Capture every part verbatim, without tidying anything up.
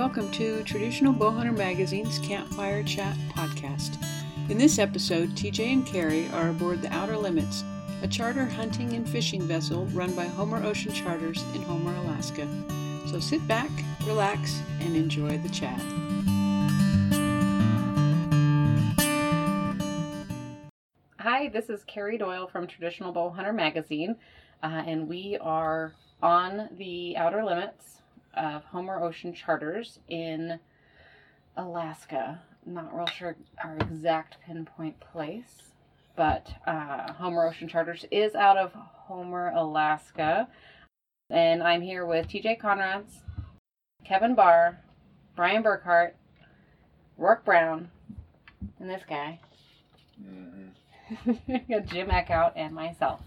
welcome to Traditional Bowhunter Magazine's Campfire Chat podcast. In this episode, T J and Carrie are aboard the Outer Limits, a charter hunting and fishing vessel run by Homer Ocean Charters in Homer, Alaska. So sit back, relax, and enjoy the chat. Hi, this is Carrie Doyle from Traditional Bowhunter Magazine, uh, and we are on the Outer Limits of Homer Ocean Charters in Alaska. Not real sure our exact pinpoint place, but uh, Homer Ocean Charters is out of Homer, Alaska. And I'm here with T J Conrads, Kevin Barr, Brian Burkhart, Rourke Brown, and this guy. Mm-hmm. Jim Eckhout and myself.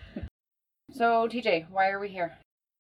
So, T J, why are we here?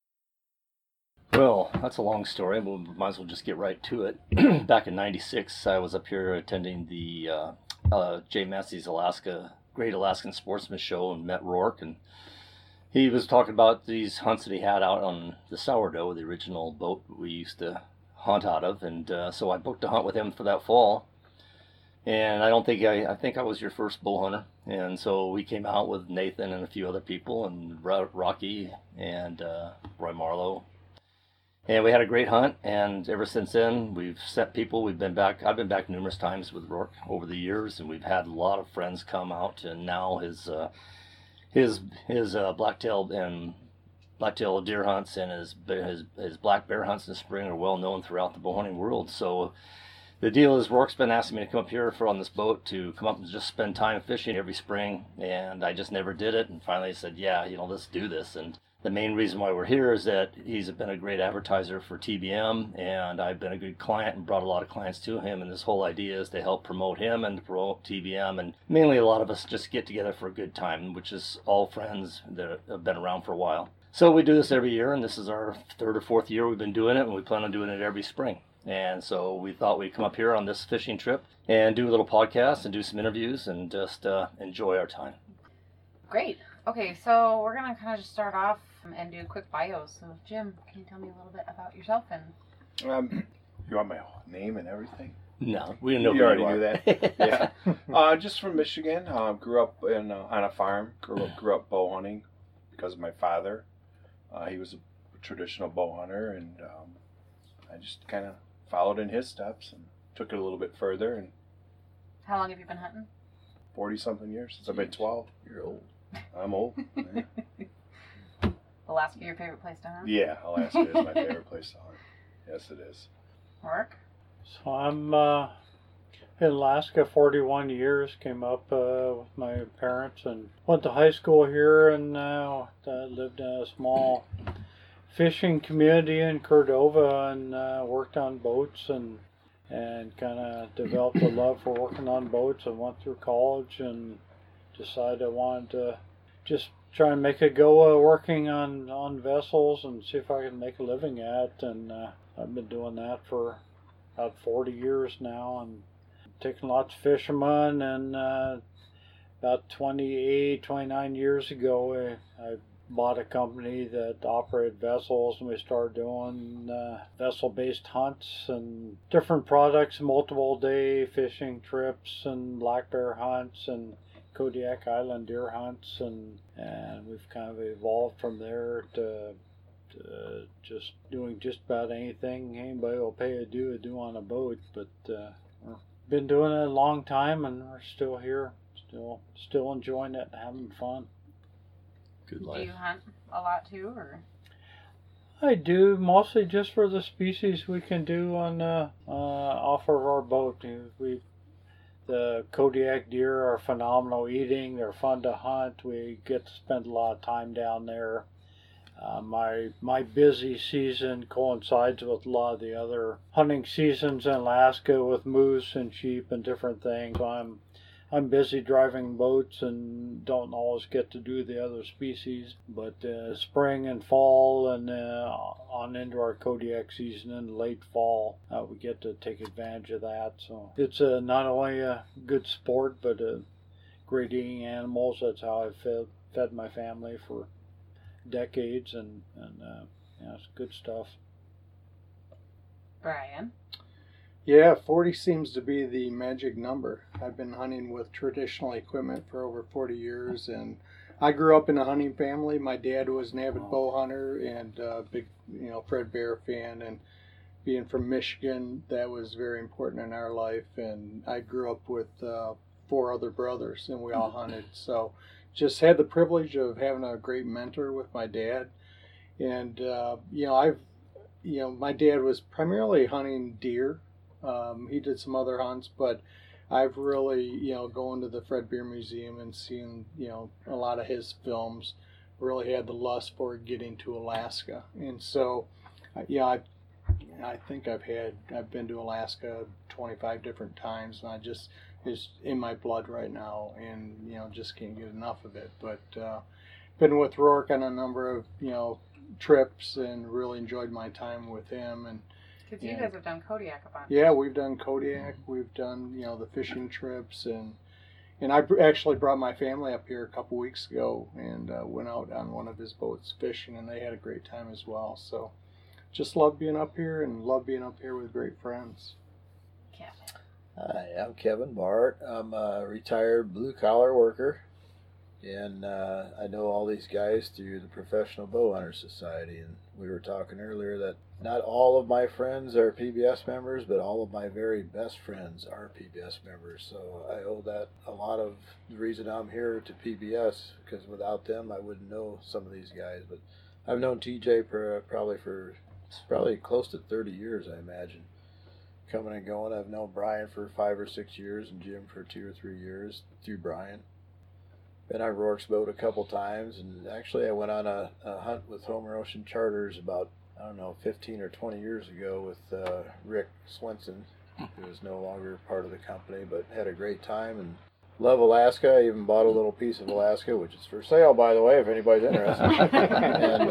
Well, that's a long story. We might as well just get right to it. Back in ninety-six, I was up here attending the uh, uh, Jay Massey's Alaska Great Alaskan Sportsman Show and met Rourke. And he was talking about these hunts that he had out on the Sourdough, the original boat we used to hunt out of. And uh, so I booked a hunt with him for that fall. And I don't think I, I think I was your first bull hunter. And so we came out with Nathan and a few other people, and Rocky and uh, Roy Marlowe. And we had a great hunt, and ever since then, we've sent people. We've been back. I've been back numerous times with Rourke over the years, and we've had a lot of friends come out. And now his uh, his his uh, blacktail and blacktail deer hunts and his his his black bear hunts in the spring are well known throughout the bow hunting world. So the deal is, Rourke's been asking me to come up here for on this boat to come up and just spend time fishing every spring, and I just never did it. And finally, I said, "Yeah, you know, let's do this." And the main reason why we're here is that he's been a great advertiser for T B M, and I've been a good client and brought a lot of clients to him. And this whole idea is to help promote him and to promote T B M. And mainly a lot of us just get together for a good time, which is all friends that have been around for a while. So we do this every year, and this is our third or fourth year we've been doing it, and we plan on doing it every spring. And so we thought we'd come up here on this fishing trip and do a little podcast and do some interviews and just uh, enjoy our time. Great. Okay, so we're going to kind of just start off and do quick bios. So, Jim, can you tell me a little bit about yourself? And um, you want my name and everything? No, we don't know. You already you knew that. Yeah, uh, just from Michigan. Uh, grew up in uh, on a farm. Grew up grew up bow hunting because of my father. Uh, he was a traditional bow hunter, and um, I just kind of followed in his steps and took it a little bit further. And how long have you been hunting? Forty something years since I've been twelve. You're old. I'm old. Yeah. Alaska, your favorite place to hunt? Yeah, Alaska is my favorite place to hunt. Yes, it is. Rourke? So I'm uh, in Alaska forty-one years, came up uh, with my parents and went to high school here, and uh, lived in a small fishing community in Cordova, and uh, worked on boats and and kind of developed a love for working on boats. I went through college and decided I wanted to just try and make a go uh, working on, on vessels and see if I can make a living at, and uh, I've been doing that for about forty years now, and taking lots of fishermen. And uh, about twenty-eight, twenty-nine years ago, I, I bought a company that operated vessels, and we started doing uh, vessel-based hunts and different products, multiple day fishing trips and black bear hunts and Kodiak Island deer hunts, and and we've kind of evolved from there to, to just doing just about anything anybody will pay to do to do on a boat. But uh, we've been doing it a long time, and we're still here, still still enjoying it and having fun. Good life. Do you hunt a lot too, or? I do, mostly just for the species we can do on uh, uh, off of our boat. We The Kodiak deer are phenomenal eating. They're fun to hunt. We get to spend a lot of time down there. Uh, my my busy season coincides with a lot of the other hunting seasons in Alaska with moose and sheep and different things. So I'm I'm busy driving boats and don't always get to do the other species. But uh, spring and fall and uh, on into our Kodiak season in late fall, uh, we get to take advantage of that. So it's uh, not only a good sport, but a great eating animals. That's how I've fed, fed my family for decades, and, and uh, yeah, it's good stuff. Brian? Yeah, forty seems to be the magic number. I've been hunting with traditional equipment for over forty years, and I grew up in a hunting family. My dad was an avid bow hunter and a big, you know, Fred Bear fan, and being from Michigan, that was very important in our life. And I grew up with uh, four other brothers, and we all hunted. So just had the privilege of having a great mentor with my dad. And, uh, you know, I've, you know, my dad was primarily hunting deer. Um, he did some other hunts, but I've really, you know, going to the Fred Bear Museum and seeing, you know, a lot of his films, really had the lust for getting to Alaska. And so, uh, yeah, I, I think I've had, I've been to Alaska twenty-five different times, and I just, it's in my blood right now, and, you know, just can't get enough of it. But, uh, been with Rourke on a number of, you know, trips, and really enjoyed my time with him. And Because you guys have done Kodiak a bunch. yeah, we've done Kodiak. We've done, you know, the fishing trips, and and I br- actually brought my family up here a couple weeks ago, and uh, went out on one of his boats fishing, and they had a great time as well. So, just love being up here, and love being up here with great friends. Kevin. Hi, I'm Kevin Bart. I'm a retired blue collar worker, and uh, I know all these guys through the Professional Bow Hunter Society. And we were talking earlier that not all of my friends are P B S members, but all of my very best friends are P B S members. So I owe that a lot of the reason I'm here to P B S, because without them I wouldn't know some of these guys. But I've known T J for, probably for probably close to thirty years, I imagine. Coming and going. I've known Brian for five or six years and Jim for two or three years through Brian. Been on Rourke's boat a couple times, and actually I went on a, a hunt with Homer Ocean Charters about, I don't know, fifteen or twenty years ago with uh, Rick Swenson, who is no longer part of the company, but had a great time and love Alaska. I even bought a little piece of Alaska, which is for sale, by the way, if anybody's interested. and,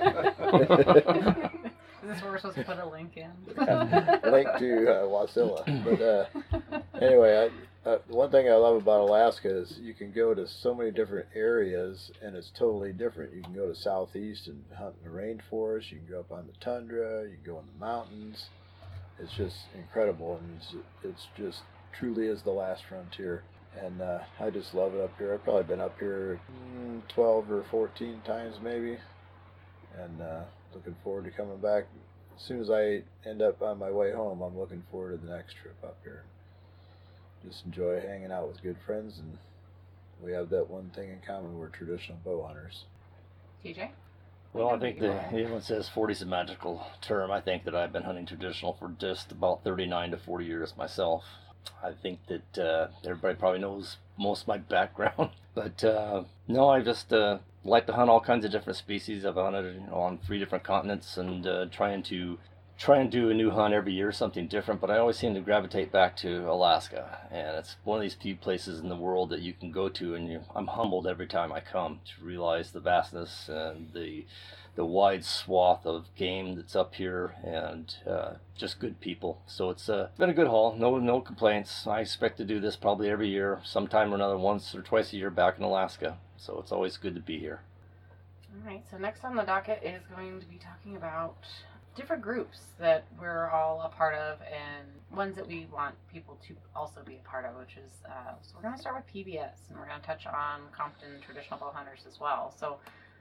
uh, Is this where we're supposed to put a link in? link to uh, Wasilla. But uh, anyway, I, uh, one thing I love about Alaska is you can go to so many different areas, and it's totally different. You can go to southeast and hunt in the rainforest. You can go up on the tundra. You can go in the mountains. It's just incredible, and it's, it's just truly is the last frontier. And uh, I just love it up here. I've probably been up here mm, twelve or fourteen times maybe, and uh, looking forward to coming back. As soon as I end up on my way home, I'm looking forward to the next trip up here. Just enjoy hanging out with good friends, and we have that one thing in common. We're traditional bow hunters. T J? Well, I think that everyone says forty is a magical term. I think that I've been hunting traditional for just about thirty-nine to forty years myself. I think that uh, everybody probably knows most of my background, but uh, no, I just uh, like to hunt all kinds of different species. I've hunted, you know, on three different continents, and uh, trying to try and do a new hunt every year, something different. But I always seem to gravitate back to Alaska, and it's one of these few places in the world that you can go to, and you, I'm humbled every time I come to realize the vastness and the the wide swath of game that's up here, and uh, just good people. So it's uh, been a good haul. No no complaints. I expect to do this probably every year, sometime or another, once or twice a year back in Alaska. So it's always good to be here. All right, so next on the docket is going to be talking about different groups that we're all a part of, and ones that we want people to also be a part of, which is, uh, so we're going to start with P B S, and we're going to touch on Compton Traditional Bow Hunters as well. So,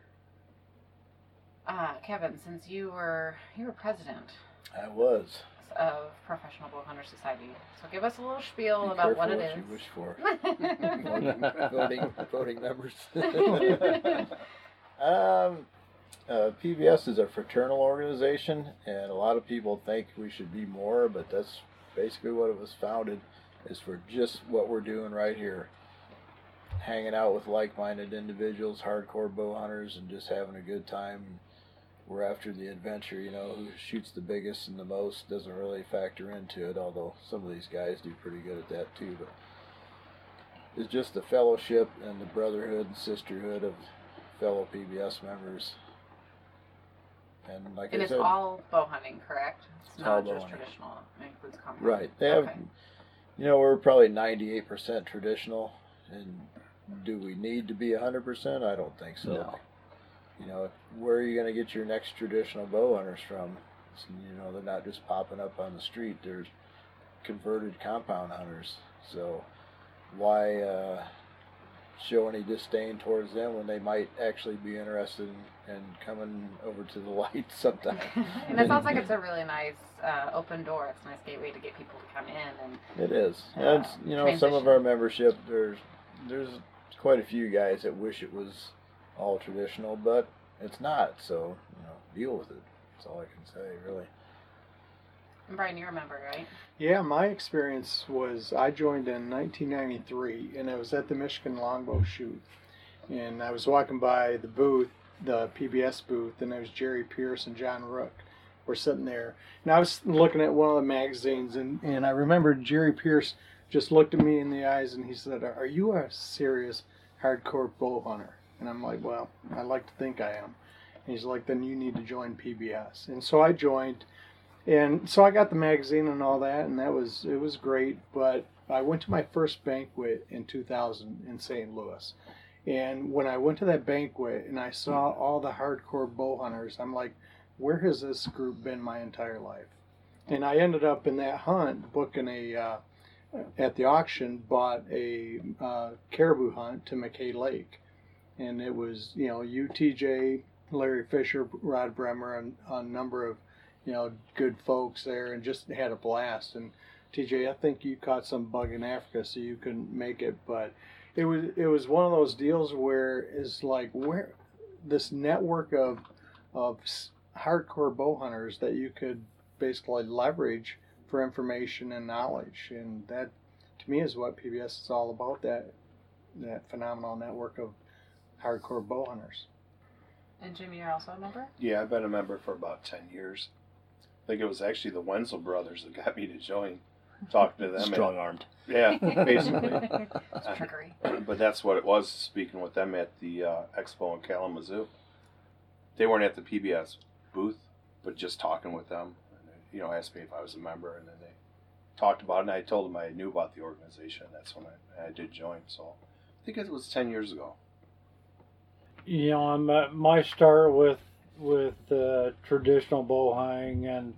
uh, Kevin, since you were, you were president I was. of Professional Bow Hunter Society, so give us a little spiel Be about what careful it what is. you wish for. voting, voting members. um, uh, P B S is a fraternal organization, and a lot of people think we should be more, but that's basically what it was founded, is for just what we're doing right here. Hanging out with like-minded individuals, hardcore bow hunters, and just having a good time. We're after the adventure, you know, who shoots the biggest and the most doesn't really factor into it, although some of these guys do pretty good at that too. But it's just the fellowship and the brotherhood and sisterhood of fellow P B S members. And like And I it's said, all bow hunting, correct? It's It's all not bow just hunting. traditional. It includes combat. right, they have, Okay. you know, we're probably ninety-eight percent traditional, and do we need to be one hundred percent? I don't think so. No. You know, where are you going to get your next traditional bow hunters from? hunts. And, you know, they're not just popping up on the street. They're converted compound hunters. So why uh, show any disdain towards them when they might actually be interested in, in coming over to the light sometime? And it sounds like it's a really nice uh, open door. It's a nice gateway to get people to come in. And It is. uh, And, you know, some of transition. our membership, there's there's quite a few guys that wish it was all traditional, but it's not. So, you know, deal with it. That's all I can say, really. And Brian, you're a member, right? Yeah, my experience was I joined in nineteen ninety-three, and I was at the Michigan Longbow Shoot. And I was walking by the booth, the P B S booth, and there was Jerry Pierce and John Rook were sitting there. And I was looking at one of the magazines, and, and I remember Jerry Pierce just looked at me in the eyes, and he said, "Are you a serious hardcore bow hunter?" And I'm like, "Well, I like to think I am." And he's like, "Then you need to join P B S." And so I joined. And so I got the magazine and all that, and that was it was great. But I went to my first banquet in two thousand in Saint Louis, and when I went to that banquet and I saw all the hardcore bow hunters, I'm like, where has this group been my entire life? And I ended up in that hunt booking a uh, at the auction, bought a uh, caribou hunt to McKay Lake, and it was you know U T J, Larry Fisher, Rod Bremer, and a number of you know, good folks there, and just had a blast. And T J, I think you caught some bug in Africa, so you couldn't make it, but it was it was one of those deals where it's like where this network of of hardcore bow hunters that you could basically leverage for information and knowledge, and that to me is what P B S is all about. That that phenomenal network of hardcore bow hunters. And Jimmy, you're also a member? Yeah, I've been a member for about ten years. I think it was actually the Wenzel brothers that got me to join. Talking to them. Strong armed. Yeah, basically. It's trickery. But that's what it was, speaking with them at the uh, expo in Kalamazoo. They weren't at the P B S booth, but just talking with them. And they, you know, asked me if I was a member, and then they talked about it, and I told them I knew about the organization. That's when I, I did join. So I think it was ten years ago. You know, I'm at my start with with uh, traditional bow hunting, and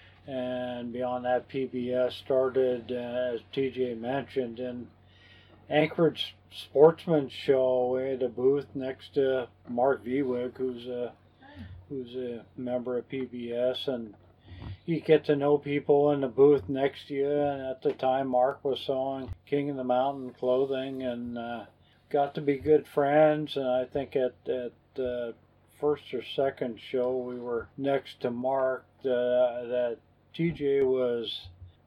and beyond that, P B S started, uh, as T J mentioned, in Anchorage Sportsman Show. We had a booth next to Mark Viewig, who's a who's a member of P B S, and you get to know people in the booth next to you. And at the time, Mark was selling King of the Mountain clothing, and uh, got to be good friends. And I think at at uh, first or second show we were next to Mark, uh, that T J was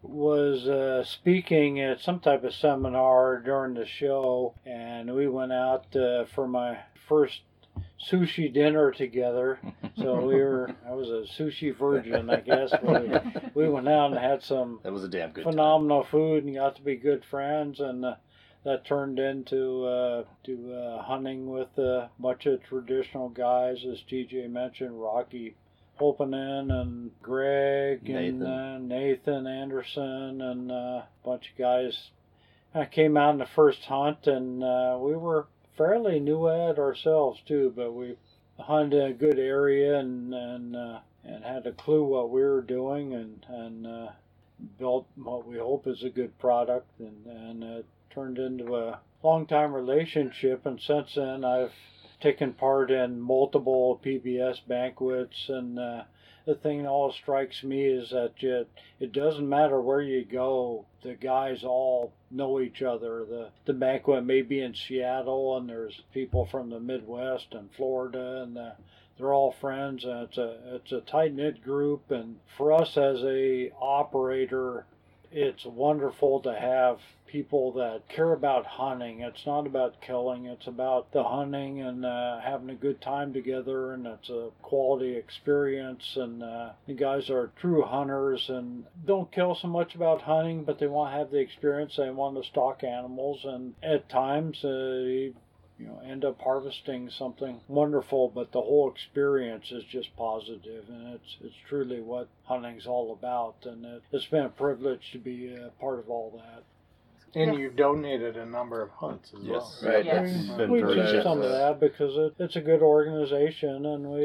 was uh, speaking at some type of seminar during the show, and we went out uh, for my first sushi dinner together. So we were I was a sushi virgin, I guess. But we, we went out and had some That was a damn good phenomenal time. Food, and got to be good friends, and uh, that turned into uh, to uh, hunting with a bunch of traditional guys, as T J mentioned, Rocky Holpanen and Greg Nathan. and uh, Nathan Anderson, and uh, a bunch of guys. I came out in the first hunt, and uh, we were fairly new at it ourselves too, but we hunted in a good area, and and uh, and had a clue what we were doing, and and uh, built what we hope is a good product, and and it turned into a long time relationship. And since then I've taken part in multiple P B S banquets, and uh, the thing that always strikes me is that you, it doesn't matter where you go, the guys all know each other. The the banquet may be in Seattle, and there's people from the Midwest and Florida, and uh, they're all friends, and it's a it's a tight-knit group. And for us as a operator, it's wonderful to have people that care about hunting. It's not about killing, it's about the hunting and uh, having a good time together, and it's a quality experience. And uh, the guys are true hunters and don't kill so much about hunting, but they want to have the experience. They want to stalk animals, and at times uh, you know, end up harvesting something wonderful, but the whole experience is just positive, and it's it's truly what hunting's all about. And it, it's been a privilege to be a part of all that. And Yeah. you've donated a number of hunts as Yes. well. Right. Yes. That's Been We very do generous. some of that because it, it's a good organization, and we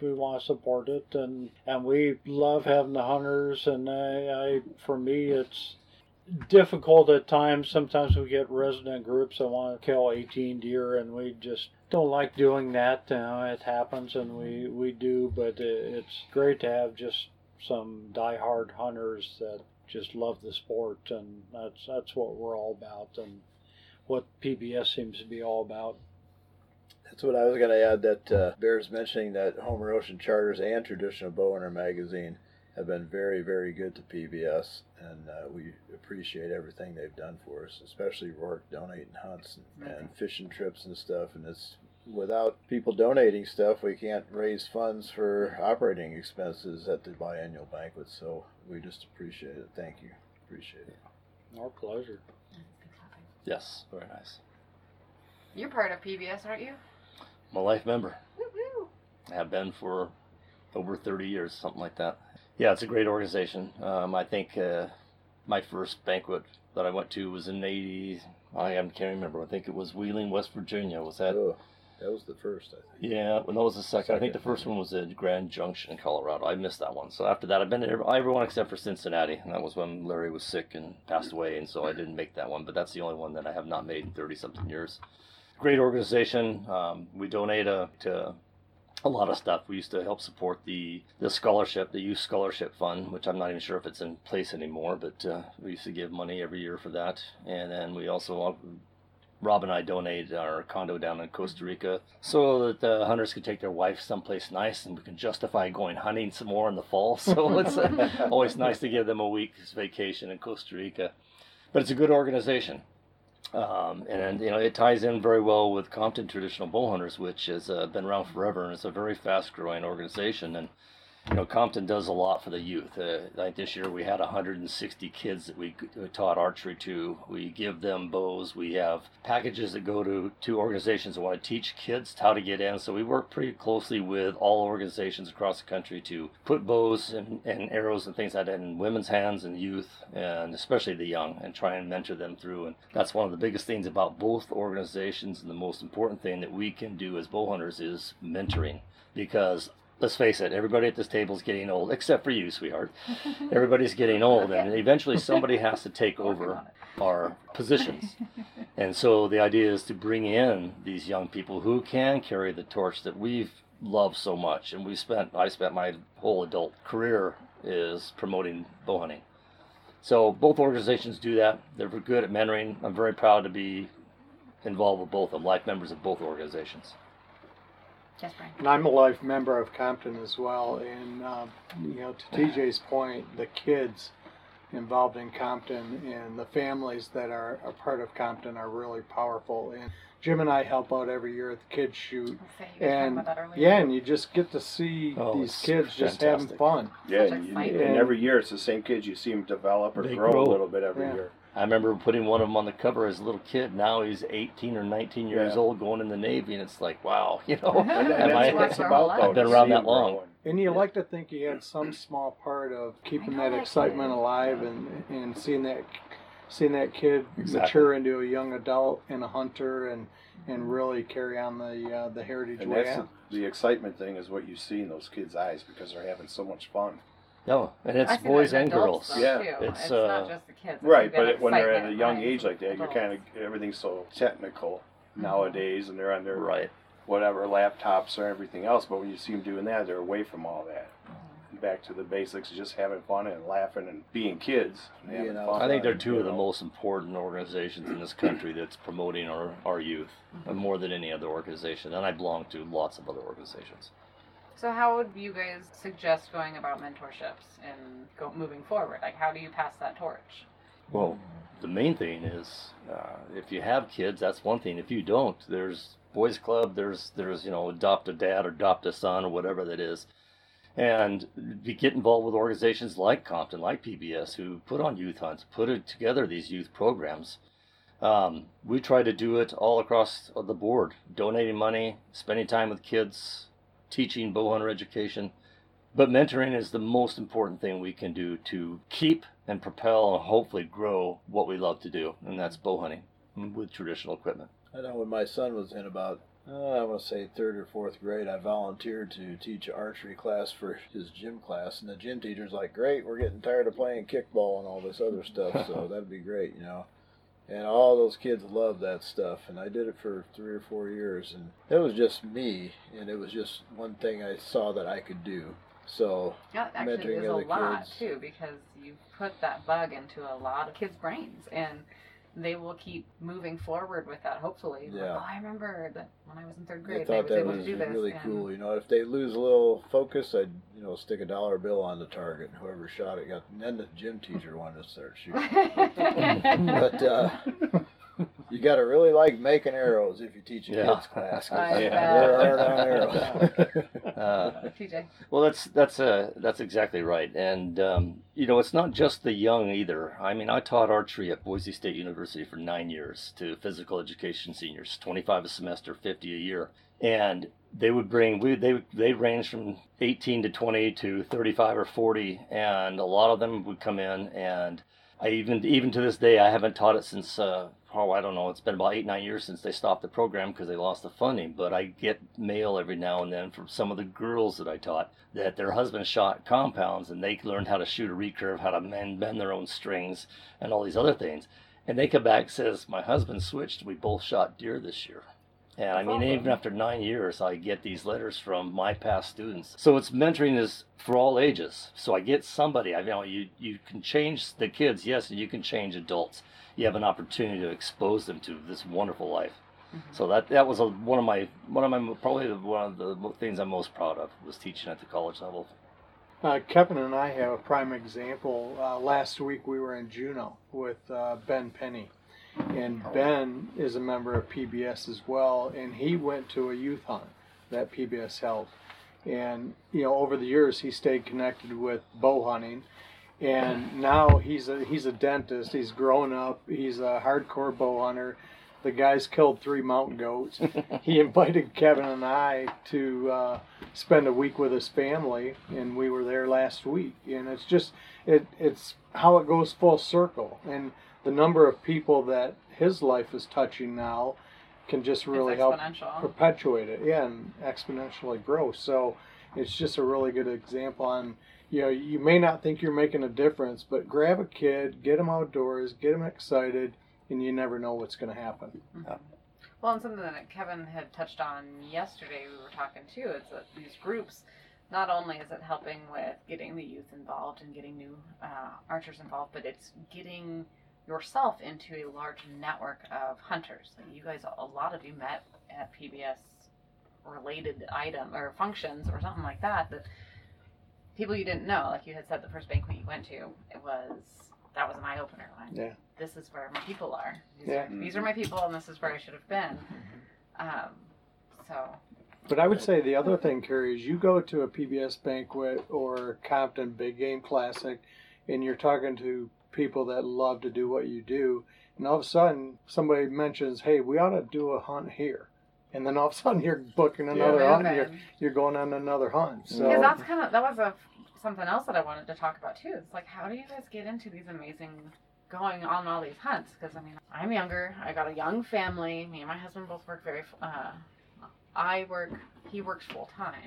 we want to support it, and and we love having the hunters. And I, I for me, it's difficult at times. Sometimes we get resident groups that want to kill eighteen deer, and we just don't like doing that. You know, it happens, and we we do, but it's great to have just some diehard hunters that just love the sport, and that's that's what we're all about, and what P B S seems to be all about. That's what I was going to add, that uh, bears mentioning that Homer Ocean Charters and Traditional Bowhunter Magazine have been very, very good to P B S, and uh, we appreciate everything they've done for us, especially Rourke donating hunts and, and fishing trips and stuff. And it's without people donating stuff, we can't raise funds for operating expenses at the biannual banquet. So we just appreciate it. Thank you. Appreciate it. Our pleasure. Yes, very nice. You're part of P B S, aren't you? I'm a life member. Woo-hoo. I have been for over thirty years, something like that. Yeah, it's a great organization. Um, I think uh, my first banquet that I went to was in eighty. I can't remember. I think it was Wheeling, West Virginia. Was that? Oh, that was the first, I think. Yeah, well, that was the second. second. I think the first one was at Grand Junction in Colorado. I missed that one. So after that, I've been to every, everyone except for Cincinnati. And that was when Larry was sick and passed away, and so I didn't make that one. But that's the only one that I have not made in thirty-something years. Great organization. Um, we donate a, to a lot of stuff. We used to help support the, the scholarship, the Youth Scholarship Fund, which I'm not even sure if it's in place anymore, but uh, we used to give money every year for that. And then we also, Rob and I donated our condo down in Costa Rica so that the hunters could take their wives someplace nice and we can justify going hunting some more in the fall. So it's uh, always nice to give them a week's vacation in Costa Rica. But it's a good organization. Um, and, you know, it ties in very well with Compton Traditional Bowhunters, which has uh, been around forever, and it's a very fast-growing organization. And, you know, Compton does a lot for the youth. Uh, like this year we had one hundred sixty kids that we taught archery to. We give them bows. We have packages that go to, to organizations that want to teach kids how to get in. So we work pretty closely with all organizations across the country to put bows and, and arrows and things like that in women's hands and youth, and especially the young, and try and mentor them through. And that's one of the biggest things about both organizations, and the most important thing that we can do as bow hunters is mentoring, because let's face it, everybody at this table is getting old, except for you, sweetheart. Everybody's getting old, and eventually somebody has to take over our positions. And so the idea is to bring in these young people who can carry the torch that we've loved so much. And we spent, I spent my whole adult career is promoting bow hunting. So both organizations do that. They're good at mentoring. I'm very proud to be involved with both of them, life members of both organizations. Yes, Brian. And I'm a life member of Compton as well. And, uh, you know, to T J's point, the kids involved in Compton and the families that are a part of Compton are really powerful. And Jim and I help out every year at the kids shoot. And yeah, and you just get to see Oh, these it's kids just fantastic. having fun. Yeah, Such and, you- excitement. and every year it's the same kids. You see them develop or They grow, grow. a little bit every Yeah. year. I remember putting one of them on the cover as a little kid. Now he's eighteen or nineteen years Yeah. old, going in the Navy, and it's like, wow, you know. And, and Am that's I- what it's Our whole about, though. I've been to around see that them long. growing. And you like to think he had some small part of keeping I know that that excitement kid. alive and, and seeing that seeing that kid Exactly. mature into a young adult and a hunter and, and really carry on the uh, the heritage And way that's out. the, the excitement thing is what you see in those kids' eyes because they're having so much fun. No, and it's I see boys that in and adults, girls. though, Yeah. too. It's, It's, uh, not just the kids. It's Right, like that but when they're at a excitement young behind age like that, you're adults. kind of everything's so technical nowadays, and they're on their Right. whatever laptops or everything else. But when you see them doing that, they're away from all that. Back to the basics, just having fun and laughing and being kids. And having You know, fun. I think they're two You of the know. most important organizations in this country that's promoting our, our youth, uh, more than any other organization. And I belong to lots of other organizations. So how would you guys suggest going about mentorships and go moving forward? Like, how do you pass that torch? Well, the main thing is, uh, if you have kids, that's one thing. If you don't, there's boys club, there's, there's, you know, adopt a dad or adopt a son or whatever that is. And be, get involved with organizations like Compton, like P B S, who put on youth hunts, put it together these youth programs. Um, we try to do it all across the board, donating money, spending time with kids, teaching bow hunter education. But mentoring is the most important thing we can do to keep and propel and hopefully grow what we love to do, and that's bow hunting with traditional equipment. I know when my son was in about Uh, I want to say third or fourth grade, I volunteered to teach archery class for his gym class, and the gym teacher's like, "Great, we're getting tired of playing kickball and all this other stuff, so that'd be great, you know." And all those kids loved that stuff, and I did it for three or four years, and it was just me, and it was just one thing I saw that I could do. So Yeah, actually, mentoring there's a other lot kids. too, because you put that bug into a lot of kids' brains, and they will keep moving forward with that. Hopefully, like, Yeah. oh, I remember that when I was in third They grade, I thought was that able was to do this. really and- cool. You know, if they lose a little focus, I'd, you know, stick a dollar bill on the target, and whoever shot it got. And then the gym teacher wanted to start shooting. But uh, you got to really like making arrows if you teach a Yeah. kids class. 'cause I they're bet. hard on arrows. Uh, T J. Well, that's that's uh, that's exactly right, and um, you know, it's not just the young either. I mean, I taught archery at Boise State University for nine years to physical education seniors, twenty-five a semester, fifty a year, and they would bring we they they range from eighteen to twenty to thirty-five or forty, and a lot of them would come in, and I even even to this day I haven't taught it since. Uh, Oh, I don't know. It's been about eight, nine years since they stopped the program because they lost the funding. But I get mail every now and then from some of the girls that I taught that their husbands shot compounds and they learned how to shoot a recurve, how to bend, bend their own strings, and all these other things. And they come back and says, my husband switched. We both shot deer this year. And I That's mean, awesome. even after nine years, I get these letters from my past students. So it's mentoring is for all ages. So I get somebody. I you know you you can change the kids, yes, and you can change adults. You have an opportunity to expose them to this wonderful life. Mm-hmm. So that that was a, one of my one of my probably one of the things I'm most proud of was teaching at the college level. Uh, Kevin and I have a prime example. Uh, last week we were in Juneau with uh, Ben Penny. And Ben is a member of P B S as well, and he went to a youth hunt that P B S held. And, you know, over the years he stayed connected with bow hunting, and now he's a he's a dentist. He's grown up. He's a hardcore bow hunter. The guy's killed three mountain goats. He invited Kevin and I to uh, spend a week with his family, and we were there last week. And it's just it it's how it goes full circle. And the number of people that his life is touching now can just really It's help exponential. perpetuate it, yeah, and exponentially grow. So it's just a really good example on, you know, you may not think you're making a difference, but grab a kid, get them outdoors, get them excited, and you never know what's going to happen. Mhm. Well, and something that Kevin had touched on yesterday, we were talking too, is that these groups, not only is it helping with getting the youth involved and getting new uh, archers involved, but it's getting yourself into a large network of hunters. Like you guys, a lot of you met at P B S related item or functions or something like that, that people you didn't know. Like you had said, the first banquet you went to, it was, that was an eye-opener. Like, Yeah. this is where my people are. These, Yeah. are. these are my people, and this is where I should have been. Um, so, But I would say the other thing, Carrie, is you go to a P B S banquet or Compton Big Game Classic, and you're talking to people that love to do what you do, and all of a sudden somebody mentions, hey, we ought to do a hunt here. And then all of a sudden you're booking another Yeah. hunt, and you're, you're going on another hunt. So because that's kind of, that was a, something else that I wanted to talk about too. It's like, how do you guys get into these amazing, going on all these hunts? Because, I mean, I'm younger, I got a young family, me and my husband both work very, uh, I work, he works full time.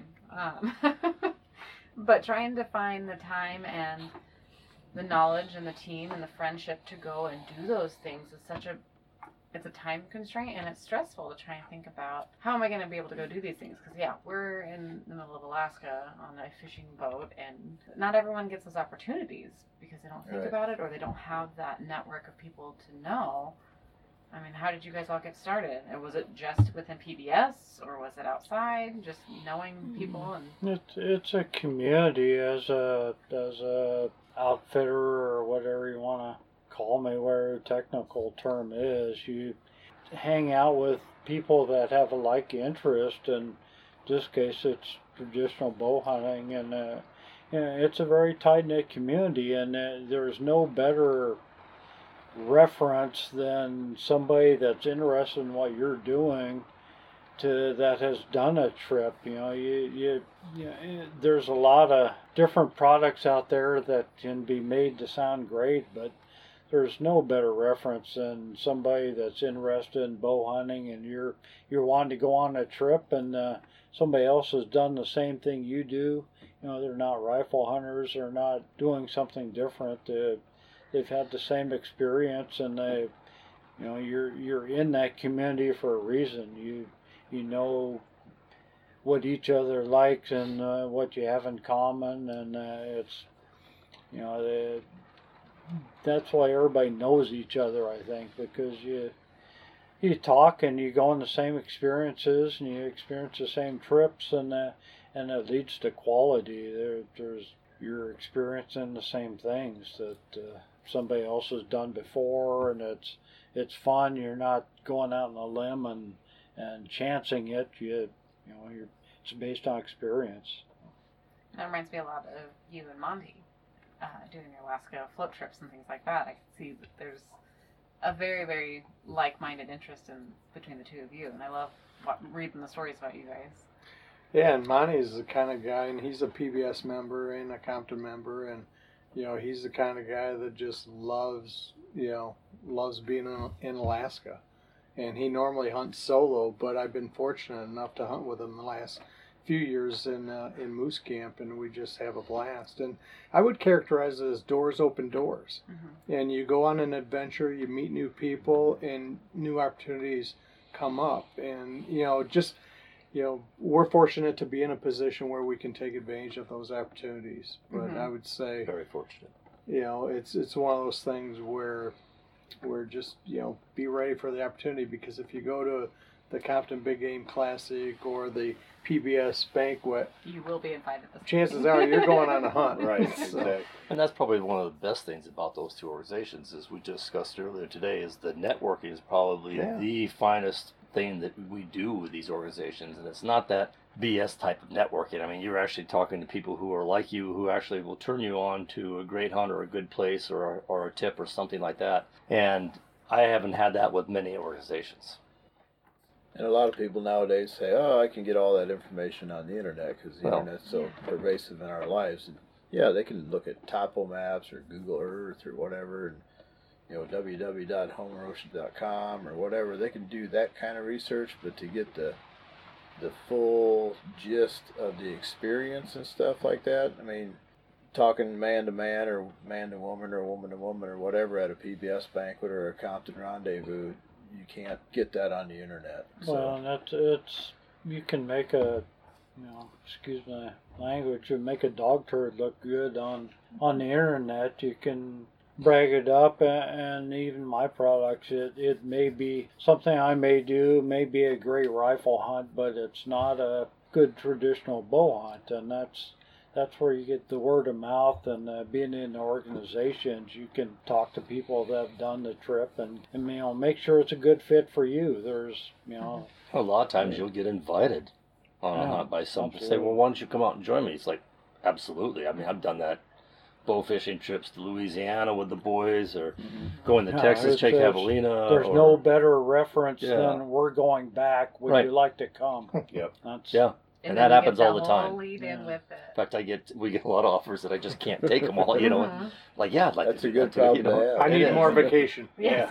Um, but trying to find the time and the knowledge and the team and the friendship to go and do those things is such a, it's a time constraint, and it's stressful to try and think about how am I going to be able to go do these things. Because yeah, we're in the middle of Alaska on a fishing boat, and not everyone gets those opportunities because they don't think Right. about it, or they don't have that network of people to know. I mean, how did you guys all get started? And was it just within P B S, or was it outside, just knowing people? And It's it's a community as a as a outfitter or whatever you want to call me, whatever the technical term is. You hang out with people that have a like interest, and in this case it's traditional bow hunting, and uh, you know, it's a very tight knit community, and uh, there's no better reference than somebody that's interested in what you're doing to that has done a trip. You know, you, you, you know, there's a lot of different products out there that can be made to sound great, but there's no better reference than somebody that's interested in bow hunting, and you're you're wanting to go on a trip, and uh, somebody else has done the same thing you do. You know, they're not rifle hunters, they're not doing something different. Uh, they've had the same experience, and they, you know, you're you're in that community for a reason. You you know what each other likes and uh, what you have in common, and uh, it's, you know, they, that's why everybody knows each other, I think, because you you talk and you go on the same experiences and you experience the same trips, and uh, and it leads to quality. There, there's you're experiencing the same things that uh, somebody else has done before, and it's it's fun. You're not going out on a limb and and chancing it. You you know you're it's based on experience. That reminds me a lot of you and Monty. Uh, doing your Alaska float trips and things like that, I can see that there's a very, very like-minded interest in between the two of you, and I love what, reading the stories about you guys. Yeah, and Monty's the kind of guy, and he's a P B S member and a Compton member, and you know he's the kind of guy that just loves, you know, loves being in, in Alaska, and he normally hunts solo, but I've been fortunate enough to hunt with him the last few years in uh, in Moose Camp, and we just have a blast. And I would characterize it as doors open doors. Mm-hmm. And you go on an adventure, you meet new people, and new opportunities come up. And you know, just you know, we're fortunate to be in a position where we can take advantage of those opportunities. But mm-hmm. I would say very fortunate. You know, it's it's one of those things where we're just, you know, be ready for the opportunity, because if you go to the Compton Big Game Classic or the P B S banquet, you will be invited. This chances are you're going on a hunt. Right. So, and that's probably one of the best things about those two organizations, as we discussed earlier today, is the networking is probably yeah. the finest thing that we do with these organizations. And it's not that B S type of networking. I mean, you're actually talking to people who are like you, who actually will turn you on to a great hunt or a good place or, or a tip or something like that. And I haven't had that with many organizations. And a lot of people nowadays say, oh, I can get all that information on the internet because the well, internet's so pervasive in our lives. And yeah, they can look at Topo Maps or Google Earth or whatever, and you know, w w w dot homer ocean dot com or whatever. They can do that kind of research, but to get the the full gist of the experience and stuff like that, I mean, talking man to man or man to woman or woman to woman or whatever at a P B S banquet or a Compton rendezvous, you can't get that on the internet. So. Well, and that's, it's, you can make a, you know, excuse my language, you make a dog turd look good on, on the internet. You can brag it up, and even my products, it, it may be something I may do, may be a great rifle hunt, but it's not a good traditional bow hunt, and that's That's where you get the word of mouth, and uh, being in the organizations, you can talk to people that have done the trip, and, and you know, make sure it's a good fit for you. There's, you know, a lot of times you'll get invited on a hunt by some. Say, well, why don't you come out and join me? It's like, absolutely. I mean, I've done that. Bow fishing trips to Louisiana with the boys, or mm-hmm. going to yeah, Texas, Check Javelina. There's or, no better reference yeah. than we're going back. Would right. you like to come? Yep. That's, yeah. And, and that happens all the whole time. Lead yeah. in with it. In fact, I get we get a lot of offers that I just can't take them all. You know, Mm-hmm. like yeah, I'd like That's to a do good that too, you problem know? to have. I need It more is. vacation. Yes.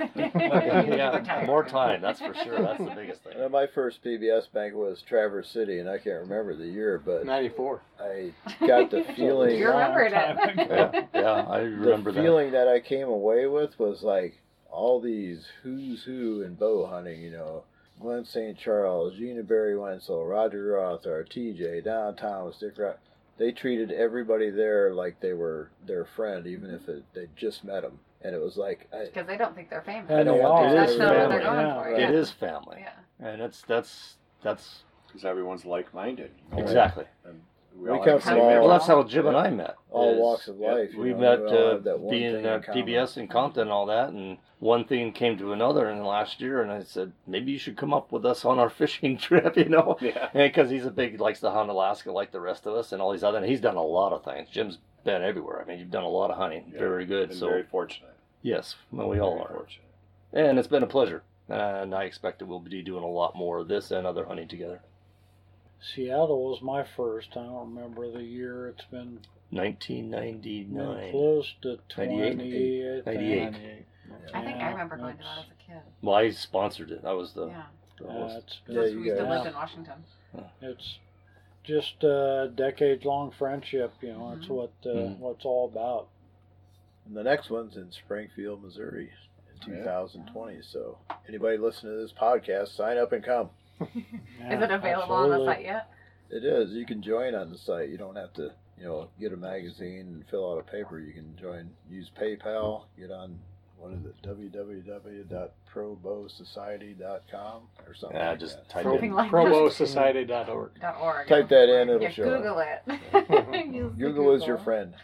yeah, more time. That's for sure. That's the biggest thing. Well, my first P B S banquet was Traverse City, and I can't remember the year, but ninety-four. I got the feeling. You remembered it. Yeah, yeah, I remember the that. feeling that I came away with was like all these who's who in bow hunting, you know, Glenn Saint Charles, Gina Barry Wenzel, Roger Rothar, T J, Don Thomas, Dick Rock. They treated everybody there like they were their friend, even if it, they just met them. And it was like... Because they don't think they're famous. And I don't they want are. to That's is not what they're family. going Yeah. for. It Yeah. is family, Yeah. and it's that's that's Because everyone's like-minded. you know? exactly. And We all come have the from same all- Well, values. that's how Jim and I met. all is walks of life. you We know, met we all uh, have that one being thing uh, in P common. B S in Compton and all that, and one thing came to another in the last year, and I said, maybe you should come up with us on our fishing trip, you know? Yeah. Because he's a big, likes to hunt Alaska like the rest of us, and all these other, and he's done a lot of things. Jim's been everywhere. I mean, you've done a lot of hunting. Yeah, Very good. Been So very fortunate. yes, well, we all Very are. fortunate. And it's been a pleasure. And I expect that we'll be doing a lot more of this and other hunting together. Seattle was my first. I don't remember the year. It's been nineteen ninety-nine. been close to ninety-eight. twenty. I think. ninety-eight. I think Yeah, I remember going to that's- that as a kid. Well, I sponsored it. I was the, Yeah. the Yeah, host. it's been, Yeah, Plus, you we used to guys- live in Washington. it's just a decades-long friendship. You know, that's Mhm. what uh, Mhm. what it's all about. And the next one's in Springfield, Missouri in Yeah. two thousand twenty. So anybody listening to this podcast, sign up and come. Yeah, Is it available on the absolutely. site yet? It is. You can join on the site. You don't have to, you know, get a magazine and fill out a paper. You can join, use PayPal, get on, what is it, w w w dot pro bow society dot com or something Yeah, like just that. type Something in. like probo society dot org. Dot org. Type that in, it'll Yeah, show Google up. it. Use the Google is your friend.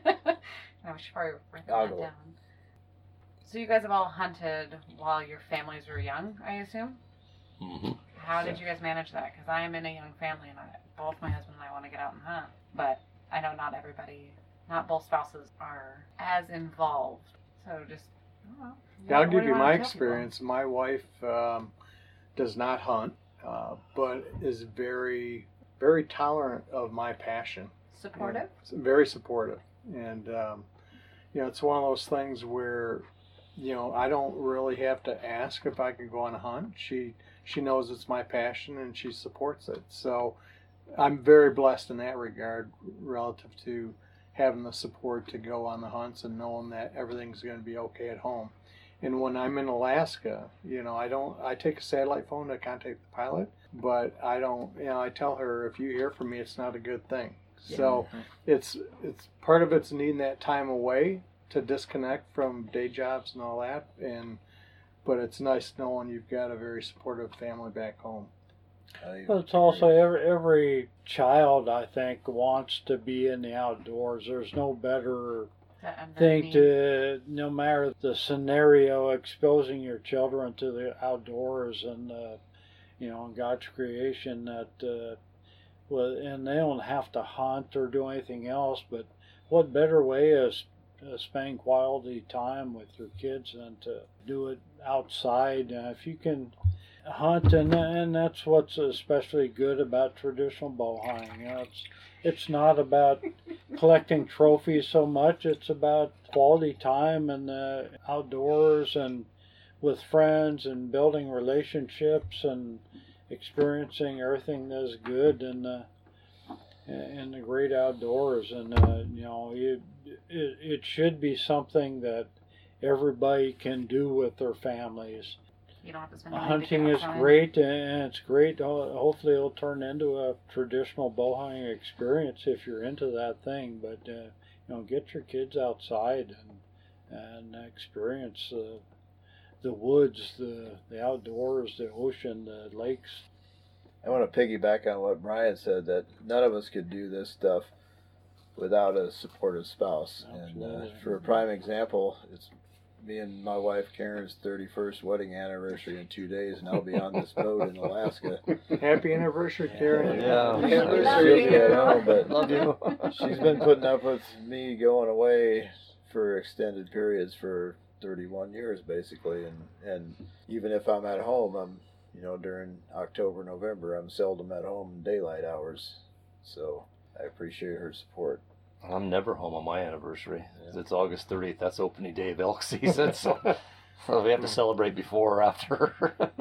I should probably write that Goggle. down. So you guys have all hunted while your families were young, I assume? hmm How did you guys manage that? Because I am in a young family, and I, both my husband and I want to get out and hunt. But I know not everybody, not both spouses are as involved. So just, I don't know. Yeah, I'll What do give you wanna my tell people? experience. My wife um, does not hunt, uh, but is very, very tolerant of my passion. Supportive? Yeah, very supportive. And, um, you know, it's one of those things where, you know, I don't really have to ask if I can go on a hunt. She she knows it's my passion and she supports it. So I'm very blessed in that regard relative to having the support to go on the hunts and knowing that everything's going to be okay at home. And when I'm in Alaska, you know, I don't, I take a satellite phone to contact the pilot, but I don't, you know, I tell her if you hear from me, it's not a good thing. So it's, it's part of it's needing that time away to disconnect from day jobs and all that. And, but it's nice knowing you've got a very supportive family back home. I But it's also every, every child, I think, wants to be in the outdoors. There's no better That thing underneath- to, no matter the scenario, exposing your children to the outdoors and, uh, you know, God's creation that, uh, well, and they don't have to hunt or do anything else, but what better way is uh, spending quality time with your kids than to do it outside? Uh, if you can hunt, and and that's what's especially good about traditional bow hunting. You know, it's it's not about collecting trophies so much. It's about quality time and the outdoors and with friends and building relationships and experiencing everything that's good in the in the great outdoors. And uh, you know, it, it it should be something that everybody can do with their families. You don't have to spend time Hunting is outside. great, and it's great. Ho- Hopefully, it'll turn into a traditional bow hunting experience if you're into that thing. But uh, you know, get your kids outside and and experience the the woods, the the outdoors, the ocean, the lakes. I want to piggyback on what Brian said, that none of us could do this stuff without a supportive spouse. And uh, Absolutely. for a prime example, it's me and my wife Karen's thirty-first wedding anniversary in two days, and I'll be on this boat in Alaska. Happy anniversary, Karen. Yeah. Happy Love anniversary. you. I know, but Love you. she's been putting up with me going away for extended periods for thirty-one years, basically. And, and even if I'm at home, I'm, you know, during October, November, I'm seldom at home in daylight hours. So I appreciate her support. I'm never home on my anniversary. It's August thirtieth. That's opening day of elk season, so, so we have to celebrate before or after.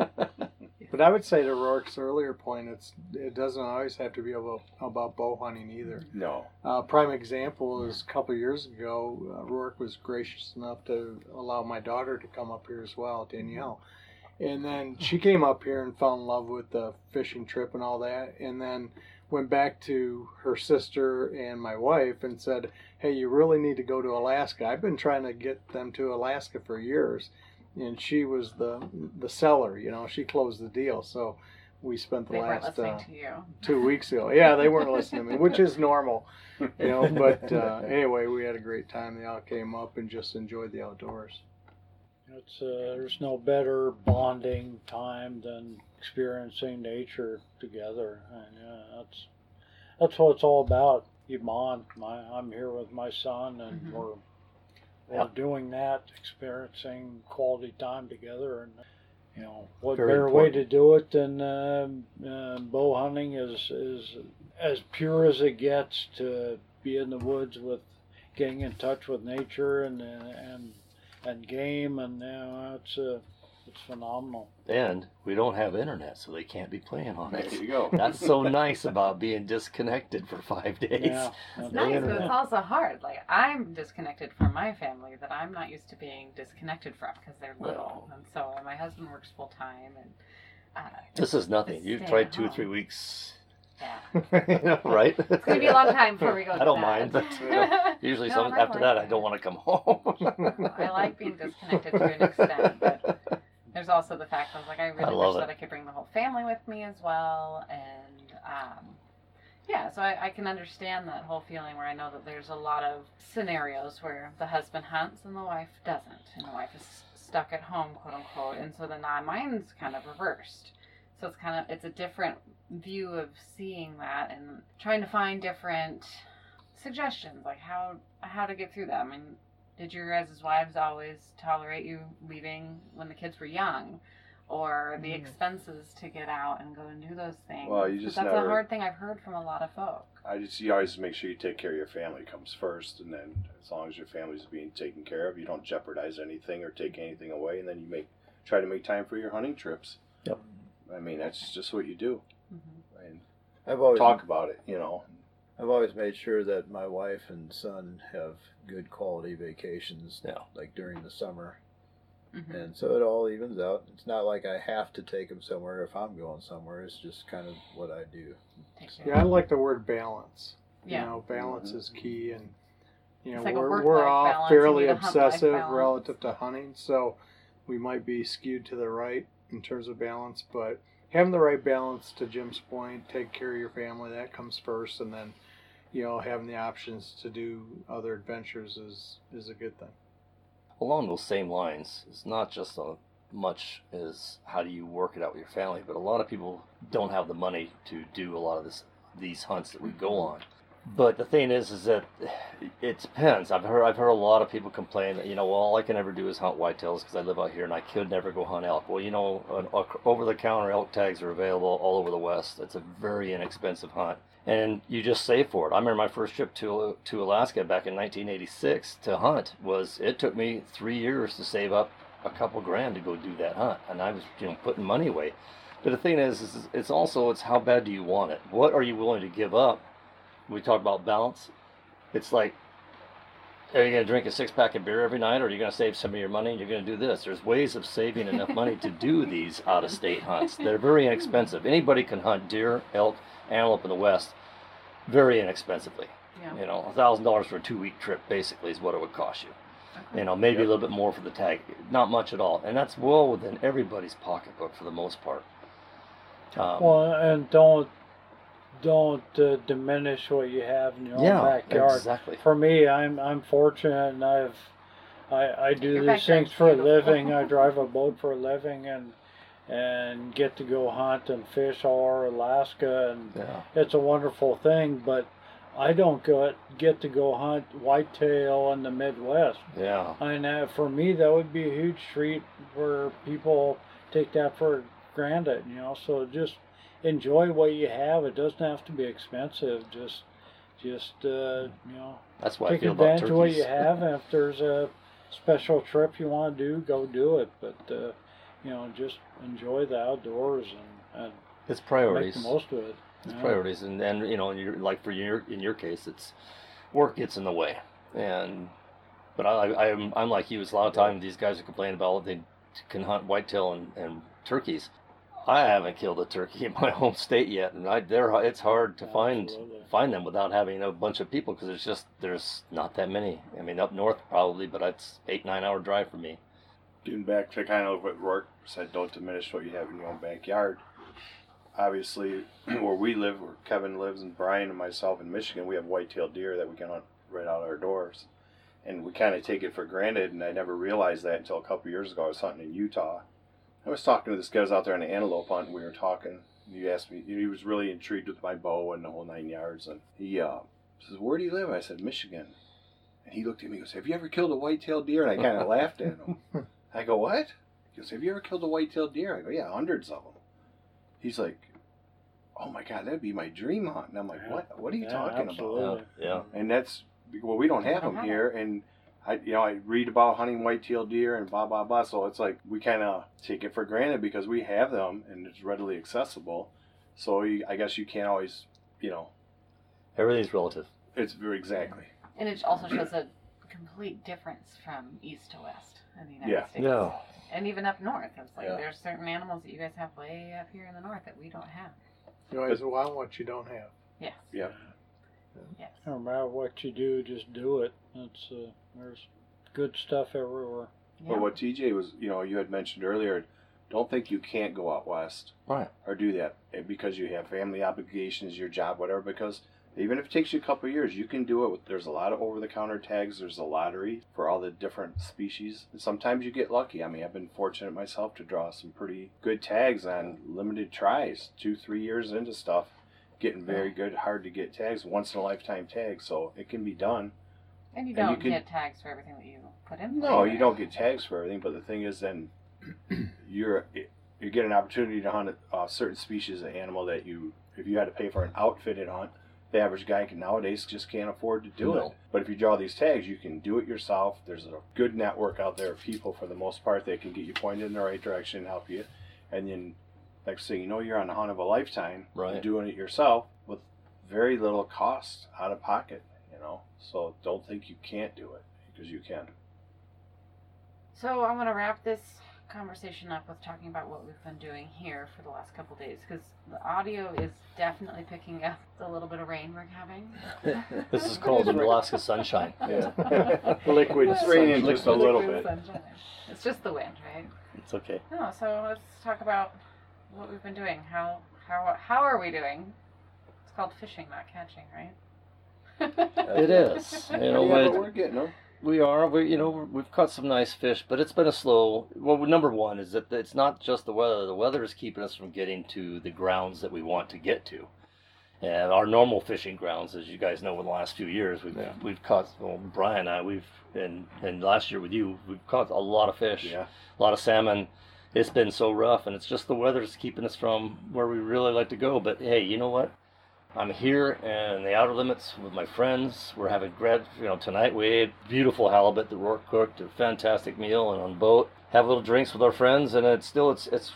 But I would say to Rourke's earlier point, it's it doesn't always have to be about, about bow hunting either. No. Uh, prime example is a couple of years ago, uh, Rourke was gracious enough to allow my daughter to come up here as well, Danielle. And then she came up here and fell in love with the fishing trip and all that. And then went back to her sister and my wife and said, hey, you really need to go to Alaska. I've been trying to get them to Alaska for years. And she was the the seller, you know, she closed the deal. So we spent the They weren't last listening uh, to you. two weeks ago. Yeah, they weren't listening to me, which is normal, you know. But uh, anyway, we had a great time. They all came up and just enjoyed the outdoors. It's uh, there's no better bonding time than experiencing nature together, and uh, that's that's what it's all about. You bond. My, I'm here with my son, and Mhm. we're we're doing that, experiencing quality time together, and you know, what Very better way important. to do it than uh, uh, bow hunting is is as pure as it gets, to be in the woods with getting in touch with nature and and and game, and you know, it's uh, it's phenomenal. And we don't have internet, so they can't be playing on There it. you go. That's so nice about being disconnected for five days. Yeah, It's no nice, but internet. it's also hard. Like, I'm disconnected from my family that I'm not used to being disconnected from because they're little. And so my husband works full time, and uh, This is nothing. Just You've stay tried at two or home. three weeks, yeah. right? It's going to be a long time before we go to I don't bed. mind, but usually No, some, I after like that, I that. don't want to come home. I like being disconnected to an extent, but there's also the fact that I was like, I really I love wish it. that I could bring the whole family with me as well. And um, yeah, so I, I can understand that whole feeling where I know that there's a lot of scenarios where the husband hunts and the wife doesn't, and the wife is stuck at home, quote unquote. And so then mine's kind of reversed. So it's kind of, it's a different view of seeing that and trying to find different suggestions, like how how to get through that. I mean, did your guys' wives always tolerate you leaving when the kids were young? Or the Mm. expenses to get out and go and do those things? Well, you 'Cause just that's never- a hard thing I've heard from a lot of folk. I just you always make sure you take care of your family comes first, and then as long as your family's being taken care of, you don't jeopardize anything or take anything away, and then you make try to make time for your hunting trips. Yep. I mean, that's just what you do. Mm-hmm. And I've always talk about it, you know. I've always made sure that my wife and son have good quality vacations, Yeah. like during the summer. Mm-hmm. And so it all evens out. It's not like I have to take them somewhere if I'm going somewhere. It's just kind of what I do. Take care. Yeah, I like the word balance. Yeah. You know, balance Mhm. is key, and you know It's like a we're work-life we're all balance, you fairly need a hunt-life obsessive balance. relative to hunting, so we might be skewed to the right in terms of balance, but having the right balance, to Jim's point, take care of your family, that comes first, and then you know having the options to do other adventures is is a good thing. Along those same lines, it's not just so much as how do you work it out with your family, but a lot of people don't have the money to do a lot of this these hunts that we go on. But the thing is, is that it depends. I've heard I've heard a lot of people complain that, you know, well, all I can ever do is hunt whitetails because I live out here and I could never go hunt elk. Well, you know, an, over-the-counter elk tags are available all over the West. It's a very inexpensive hunt, and you just save for it. I remember my first trip to to Alaska back in nineteen eighty-six to hunt was it took me three years to save up a couple grand to go do that hunt, and I was, you know, putting money away. But the thing is, is it's also it's how bad do you want it? What are you willing to give up? We talk about balance. It's like, are you going to drink a six pack of beer every night, or are you going to save some of your money and you're going to do this? There's ways of saving enough money to do these out of state hunts. They're very inexpensive. Anybody can hunt deer, elk, antelope in the West very inexpensively. Yeah. You know, a thousand dollars for a two week trip basically is what it would cost you. You know, maybe a little bit more for the tag. Not much at all. And that's well within everybody's pocketbook for the most part. Um, Well, and don't don't uh, diminish what you have in your own yeah, backyard. exactly. For me, I'm I'm fortunate, and I've I I do Your these backyard's things for a beautiful. living. I drive a boat for a living, and and get to go hunt and fish all over Alaska, and Yeah. it's a wonderful thing. But I don't get get to go hunt whitetail in the Midwest. Yeah. And uh, for me, that would be a huge treat where people take that for granted, you know. So just enjoy what you have. It doesn't have to be expensive. Just, just uh, you know, That's what I take feel about advantage of what you turkeys. have. And if there's a special trip you want to do, go do it. But uh, you know, just enjoy the outdoors and, and It's make priorities. the most of it. It's Yeah. priorities, and then you know, in your, like for your in your case, it's work gets in the way, and but I I'm I'm like you. It's a lot of times these guys are complaining about they can hunt whitetail and, and turkeys. I haven't killed a turkey in my home state yet, and I they're it's hard to find Absolutely. find them without having a bunch of people because there's just there's not that many. I mean, up north probably, but it's eight nine hour drive for me. Getting back to kind of what Rourke said, don't diminish what you have in your own backyard. Obviously, where we live, where Kevin lives, and Brian and myself in Michigan, we have white-tailed deer that we can hunt right out our doors. And we kind of take it for granted, and I never realized that until a couple years ago. I was hunting in Utah. I was talking to this guy who was out there on an antelope hunt, and we were talking. He asked me, he was really intrigued with my bow and the whole nine yards. And he uh, says, "Where do you live?" I said, "Michigan." And he looked at me and goes, "Have you ever killed a white-tailed deer?" And I kind of laughed at him. I go, "What?" He goes, have you ever killed a white-tailed deer? I go, yeah, hundreds of them. He's like, oh my God, that'd be my dream hunt. And I'm like, what? What are you Yeah, talking absolutely. about? Yeah. yeah. And that's, well, we don't have don't them have here. And I, you know, I read about hunting white-tailed deer and blah, blah, blah. So it's like, we kind of take it for granted because we have them and it's readily accessible. So you, I guess you can't always, you know. Everything's relative. It's very exactly. And it also shows a complete difference from east to west in the United Yeah. States. Yeah. And even up north. It's like Yeah. there's certain animals that you guys have way up here in the north that we don't have. You always want what you don't have. Yes. Yeah. Yes. No matter what you do, just do it. It's uh, there's good stuff everywhere. But what T J was, you know, you had mentioned earlier, don't think you can't go out west Right. or do that because you have family obligations, your job, whatever, because even if it takes you a couple of years, you can do it. With, there's a lot of over-the-counter tags. There's a lottery for all the different species. And sometimes you get lucky. I mean, I've been fortunate myself to draw some pretty good tags on limited tries, two, three years into stuff, getting very good, hard-to-get tags, once-in-a-lifetime tags. So it can be done. And you And you don't can- get tags for everything that you put in. No, for you it. don't get tags for everything. But the thing is, then you're you get an opportunity to hunt a uh, certain species of animal that you, if you had to pay for an outfitted hunt, the average guy can nowadays just can't afford to do No. it. But if you draw these tags, you can do it yourself. There's a good network out there of people for the most part that can get you pointed in the right direction and help you. And then, next thing you know, you're on the hunt of a lifetime, Right. doing it yourself with very little cost out of pocket. You know, so don't think you can't do it because you can. So I want to wrap this conversation up with talking about what we've been doing here for the last couple days, because the audio is definitely picking up the little bit of rain we're having. This is called Alaska sunshine. Yeah. Liquid It's raining sunshine. just a little Liquid bit. sunshine. It's just the wind, right? It's okay. No, so let's talk about what we've been doing. How how how are we doing? It's called fishing, not catching, right? It is. You know, Yeah, but but we're getting them. we are. We, you know, we've caught some nice fish, but it's been a slow. Well, number one is that it's not just the weather. The weather is keeping us from getting to the grounds that we want to get to. And our normal fishing grounds, as you guys know, in the last few years, we've Yeah. we've caught. Well, Brian and I, we've and and last year with you, we've caught a lot of fish, Yeah. a lot of salmon. It's been so rough, and it's just the weather is keeping us from where we really like to go. But hey, you know what? I'm here in the outer limits with my friends. We're having grad, you know, tonight we ate beautiful halibut that Rourke cooked, a fantastic meal, and on boat, have little drinks with our friends, and it's still, it's, it's,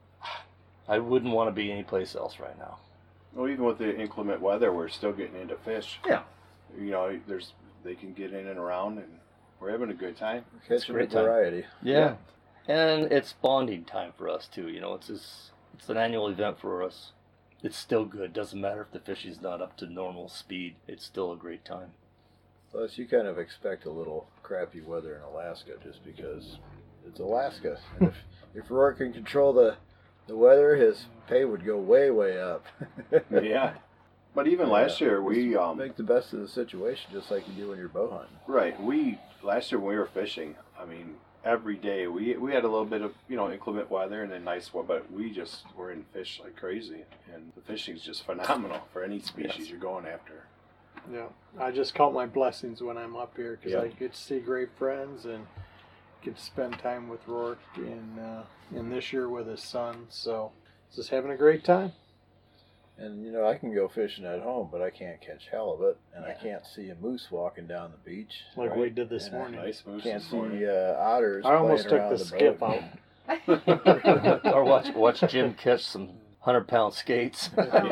I wouldn't want to be anyplace else right now. Well, even with the inclement weather, we're still getting into fish. Yeah. You know, there's they can get in and around, and we're having a good time. Catching a great time. variety. Yeah. And it's bonding time for us too. You know, it's just, it's an annual event for us. It's still good. Doesn't matter if the fishing's not up to normal speed. It's still a great time. Plus, you kind of expect a little crappy weather in Alaska just because it's Alaska. And if if Rourke can control the the weather, his pay would go way, way up. Yeah. But even last Yeah. year, we um make the best of the situation, just like you do when you're bow hunting. right. We last year when we were fishing, I mean, every day we we had a little bit of you know inclement weather and then nice weather, but we just were in fish like crazy, and the fishing's just phenomenal for any species Yes. you're going after. Yeah, I just count my blessings when I'm up here because Yeah. I get to see great friends and get to spend time with Rourke and uh, and this year with his son. So just having a great time. And you know, I can go fishing at home, but I can't catch halibut, and I Yeah. can't see a moose walking down the beach. Like Right. we did this Yeah. morning. Nice moose Can't this see morning. uh, otters. I almost playing took around the the skip boat. out. Or watch watch Jim catch some hundred pound skates.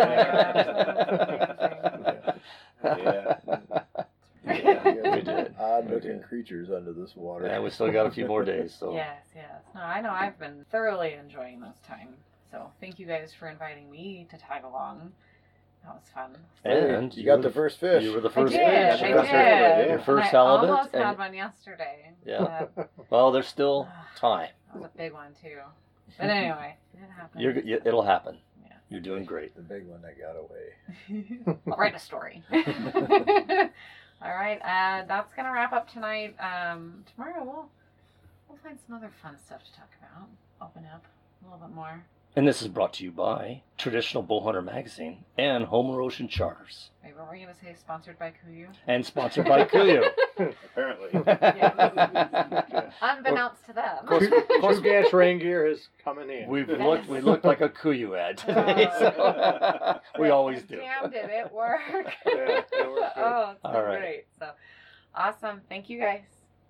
Yeah. Yeah, We did. Odd We looking did. creatures under this water. Yeah, we still got a few more days. So Yes, yes. No, I know I've been thoroughly enjoying this time. So thank you guys for inviting me to tag along. That was fun. and you got were the first fish. You were the I first did, fish. I Your first did. halibut, Your yeah. first And I halibut, almost and- had one yesterday. Yeah. But Well, there's still time. that was a big one too. But anyway, it happened. You're, you, it'll happen. Yeah. You're doing great. The big one that got away. I'll write a story. All right, uh, that's gonna wrap up tonight. Um, tomorrow we'll we'll find some other fun stuff to talk about. Open up a little bit more. And this is brought to you by Traditional Bowhunter Magazine and Homer Ocean Charters. Wait, what were we gonna say? Sponsored by Kuyu? And sponsored by Kuyu. Apparently. Unbeknownst to them. True Gas rain gear is coming in. We've looked, we looked like a Kuyu ad today, so we always do. Damn, did it work? Yeah, it worked good. Oh, it's so All right. great. So awesome. Thank you guys.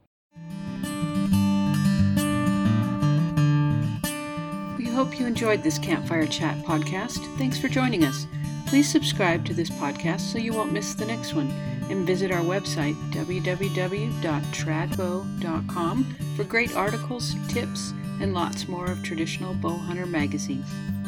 We hope you enjoyed this Campfire Chat podcast. Thanks for joining us. Please subscribe to this podcast so you won't miss the next one, and visit our website, w w w dot tradbow dot com, for great articles, tips, and lots more of Traditional Bowhunter magazines.